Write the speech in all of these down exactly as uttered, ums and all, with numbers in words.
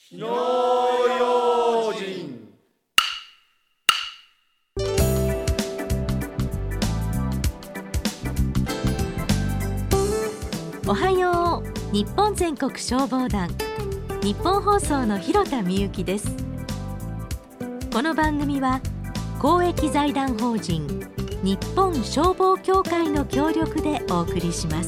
火の用心。 おはよう。日本全国消防団、日本放送の広田美由です。この番組は公益財団法人日本消防協会の協力でお送りします。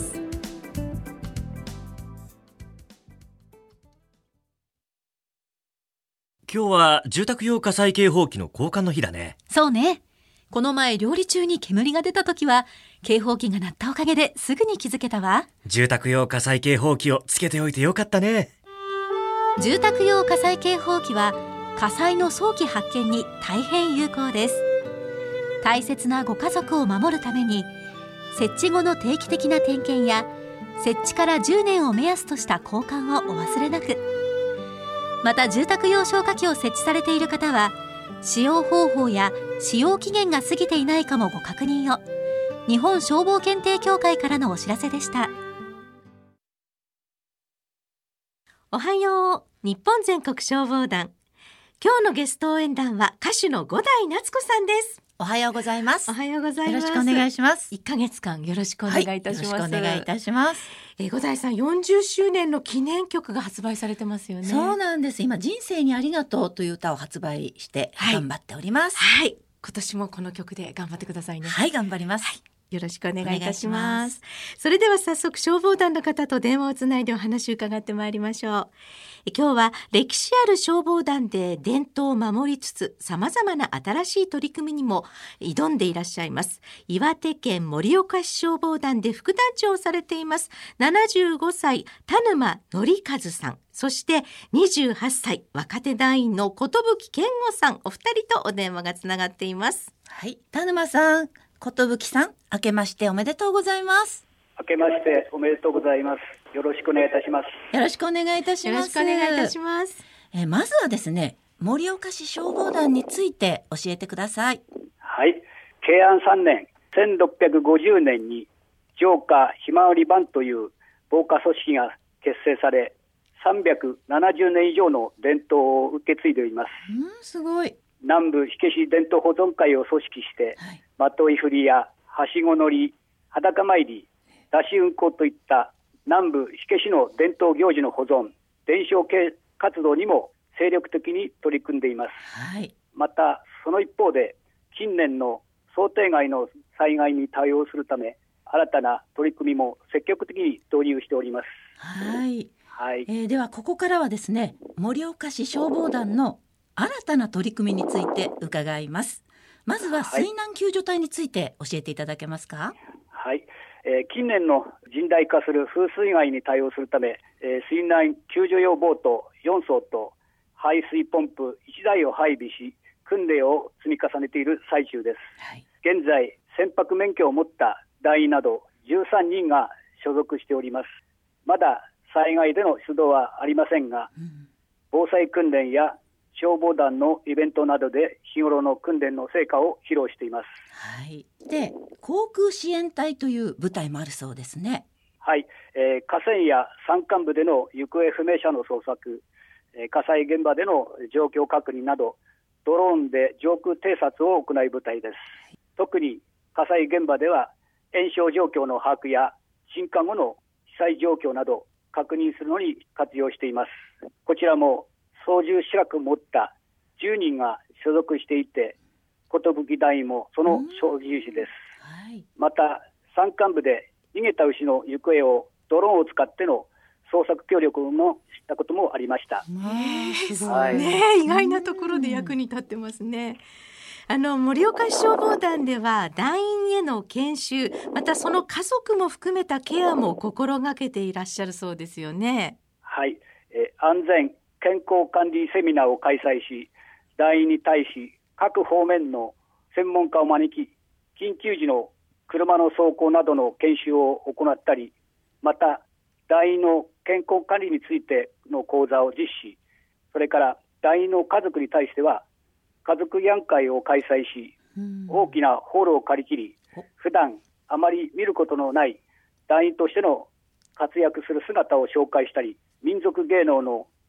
今日は住宅用火災警報器の交換の日だね。 そうね。この前料理中に煙が出た時は警報器が鳴ったおかげですぐに気づけたわ。 住宅用火災警報器をつけておいてよかったね。 住宅用火災警報器は火災の早期発見に大変有効です。大切なご家族を守るために設置後の定期的な点検や設置からじゅうねんを目安とした交換をお忘れなく。また住宅用消火器を設置されている方は使用方法や使用期限が過ぎていないかもご確認を。日本消防検定協会からのお知らせでした。おはよう。日本全国消防団、今日のゲスト応援団は歌手の五代夏子さんです。 おはようございます。 おはようございます。 よろしくお願いします。 いっかげつかんよろしくお願いいたします。 はい、よろしくお願いいたします。 えー、五代さんよんじゅっしゅうねんの記念曲が発売されてますよね。 そうなんです。今人生にありがとうという歌を発売して頑張っております。 はい、はい、今年もこの曲で頑張ってくださいね。 はい、頑張ります、はい、 よろしくお願いいたします。それでは早速消防団の方と電話をつないでお話を伺ってまいりましょう。今日は歴史ある消防団で伝統を守りつつ様々な新しい取り組みにも挑んでいらっしゃいます岩手県盛岡市消防団で副団長をされていますななじゅうごさい田沼則和さん、そしてにじゅうはっさい若手団員の寿健吾さん、お二人とお電話がつながっています。 はい、田沼さん、寿さん、明けましておめでとうございます。 明けましておめでとうございます。よろしくお願いいたします。 よろしくお願いいたします。 よろしくお願いいたします。 えー、まずはですね、盛岡市消防団について教えてください。 はい、慶安さんねんせんろっぴゃくごじゅうねんに城下ひまわり班という防火組織が結成され、さんびゃくななじゅうねん以上の伝統を受け継いでおります。 うん、すごい。 南部火消し伝統保存会を組織して、はい、まとい振りやはしご乗り、裸参り、出し運行といった南部火消しの伝統行事の保存、伝承系活動にも精力的に取り組んでいます。 はい、 またその一方で近年の想定外の災害に対応するため新たな取り組みも積極的に導入しております。 はい、 はい、 えー、ではここからはですね、盛岡市消防団の新たな取り組みについて伺います。まずは水難救助隊について教えていただけますか？ はい、えー、近年の甚大化する風水害に対応するため、えー、水難救助用ボートよんそうと排水ポンプいちだいを配備し訓練を積み重ねている最中です。はい、現在船舶免許を持った団員などじゅうさんにんが所属しております。まだ災害での出動はありませんが、うん、防災訓練や消防団のイベントなどで日頃の訓練の成果を披露しています。 はい、で航空支援隊という部隊もあるそうですね。 はい、えー、河川や山間部での行方不明者の捜索、えー、火災現場での状況確認などドローンで上空偵察を行う部隊です。はい、特に火災現場では延焼状況の把握や鎮火後の被災状況など確認するのに活用しています。こちらも操縦資格を持ったじゅうにんが所属していて、寿団員もその所有者です。はい、また山間部で逃げた牛の行方をドローンを使っての捜索協力もしたこともありました。 ね、すごい、はい、ね、意外なところで役に立ってますね。あの盛岡市消防団では団員への研修、またその家族も含めたケアも心がけていらっしゃるそうですよね。 はい、えー、安全健康管理セミナーを開催し、団員に対し各方面の専門家を招き、緊急時の車の走行などの研修を行ったり、また団員の健康管理についての講座を実施、それから団員の家族に対しては家族慰安会を開催し、大きなホールを借り切り、普段あまり見ることのない団員としての活躍する姿を紹介したり、民族芸能の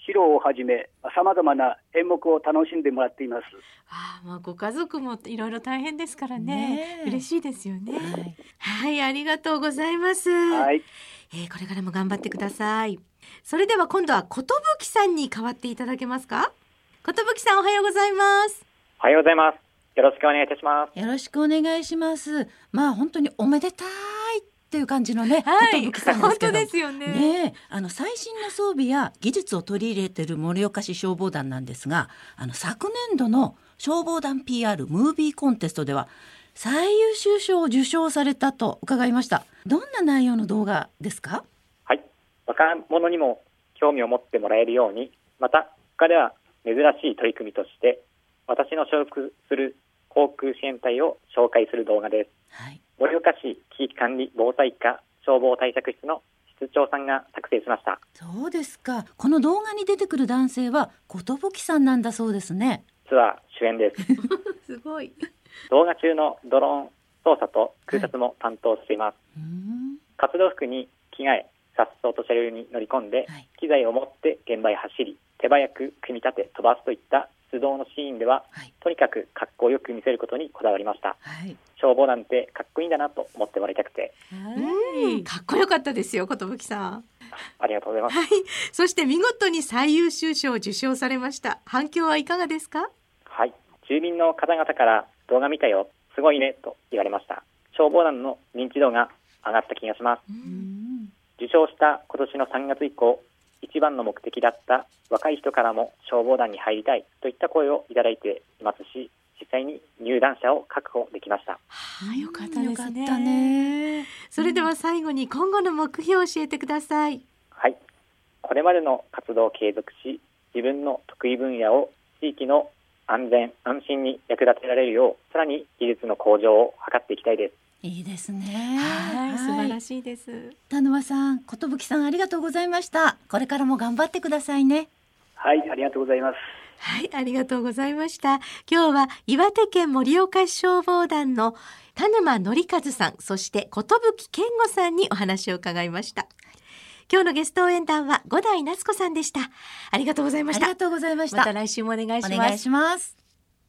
披露をはじめさまざまな演目を楽しんでもらっています。 ああ、まあ、ご家族もいろいろ大変ですからね。 ねえ嬉しいですよね。 はいはい、ありがとうございます。 はい、 えーこれからも頑張ってください。それでは今度はことぶきさんに代わっていただけますか。ことぶきさん、おはようございます。 おはようございます。よろしくお願いいたします。 よろしくお願いします。まあ本当におめでたいっていう感じのね、 はい、 寿さんです本けど当ですよね。 ねえ、あの最新の装備や技術を取り入れている盛岡市消防団なんですが、あの昨年度の消防団 ピーアール ムービーコンテストでは最優秀賞を受賞されたと伺いました。どんな内容の動画ですか？ はい。若者にも興味を持ってもらえるように、また他では珍しい取り組みとして私の所属する航空支援隊を紹介する動画です。 はい、 盛岡市危機管理防災課消防対策室の室長さんが作成しました。 そうですか。この動画に出てくる男性は寿さんなんだそうですね。 実は主演です。 すごい。 動画中のドローン操作と空撮も担当しています。 うーん、 活動服に着替え、さっそうと車両に乗り込んで、 はい、 機材を持って現場へ走り、手早く組み立て飛ばすといった出動のシーンでは、 はい、 とにかくかっこよく見せることにこだわりました。 はい、 消防団ってかっこいいんだなと思ってもらいたくて。 うん、かっこよかったですよ、ことぶきさん。 ありがとうございます。 はい、そして見事に最優秀賞を受賞されました。反響はいかがですか？ はい、住民の方々から動画見たよ、すごいねと言われました。消防団の認知度が上がった気がします。 ううんん、 受賞した今年のさんがつ以降、一番の目的だった若い人からも消防団に入りたいといった声をいただいていますし、実際に入団者を確保できました。 はあ、よかったですね。 よかったね。 それでは最後に今後の目標を教えてください。 はい、これまでの活動を継続し、自分の得意分野を地域の安全安心に役立てられるよう、さらに技術の向上を図っていきたいです。 いいですね。 はい、素晴らい。 しいです。 田沼さん、寿さん、ありがとうございました。これからも頑張ってくださいね。 はい、ありがとうございます。 はい、ありがとうございました。今日は岩手県盛岡市消防団の田沼則和さん、そして寿健吾さんにお話を伺いました。今日のゲスト応援団は五代夏子さんでした。ありがとうございました。 ありがとうございました。 また来週もお願いします。 お願いします。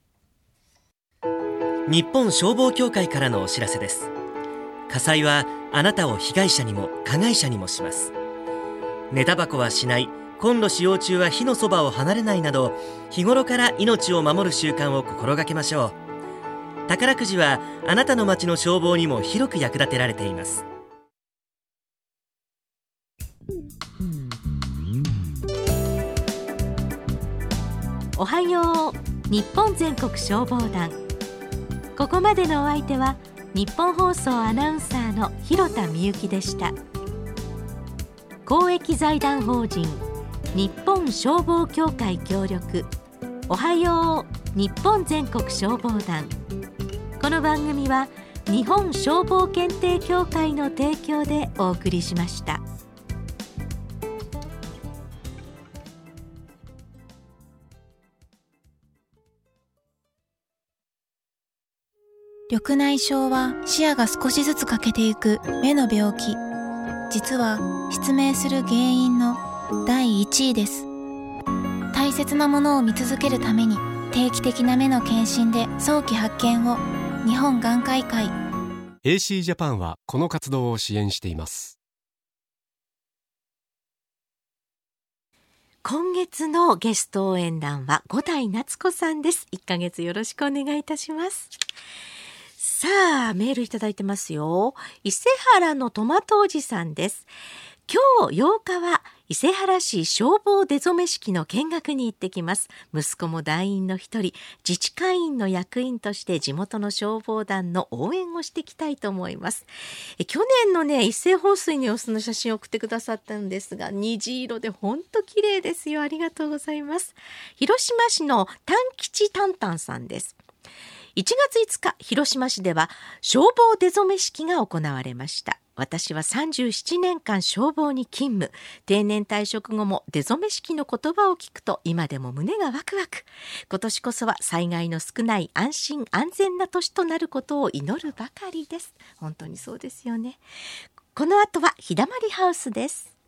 日本消防協会からのお知らせです。火災はあなたを被害者にも加害者にもします。寝タバコはしない、コンロ使用中は火のそばを離れないなど、日頃から命を守る習慣を心がけましょう。宝くじはあなたの町の消防にも広く役立てられています。 おはよう日本全国消防団。ここまでのお相手は日本放送アナウンサーの広田みゆきでした。公益財団法人日本消防協会協力、おはよう日本全国消防団。この番組は日本消防検定協会の提供でお送りしました。 緑内障は視野が少しずつ欠けていく目の病気。実は失明する原因のだいいちいです。大切なものを見続けるために定期的な目の検診で早期発見を。日本眼科医会エーシー ジャパンはこの活動を支援しています。 今月のゲスト応援団は五代夏子さんです。いっかげつよろしくお願いいたします。さあ、メールいただいてますよ。伊勢原のトマトおじさんです。今日ようかは伊勢原市消防出初め式の見学に行ってきます。息子も団員の一人、自治会員の役員として地元の消防団の応援をしていきたいと思います。え去年のね、一斉放水の様子の写真を送ってくださったんですが、虹色で本当綺麗ですよ。ありがとうございます。広島市の丹吉タンタンさんです。いちがついつか、広島市では消防出初め式が行われました。私はさんじゅうななねんかん消防に勤務。定年退職後も出初め式の言葉を聞くと今でも胸がワクワク。今年こそは災害の少ない安心安全な年となることを祈るばかりです。本当にそうですよね。この後は日だまりハウスです。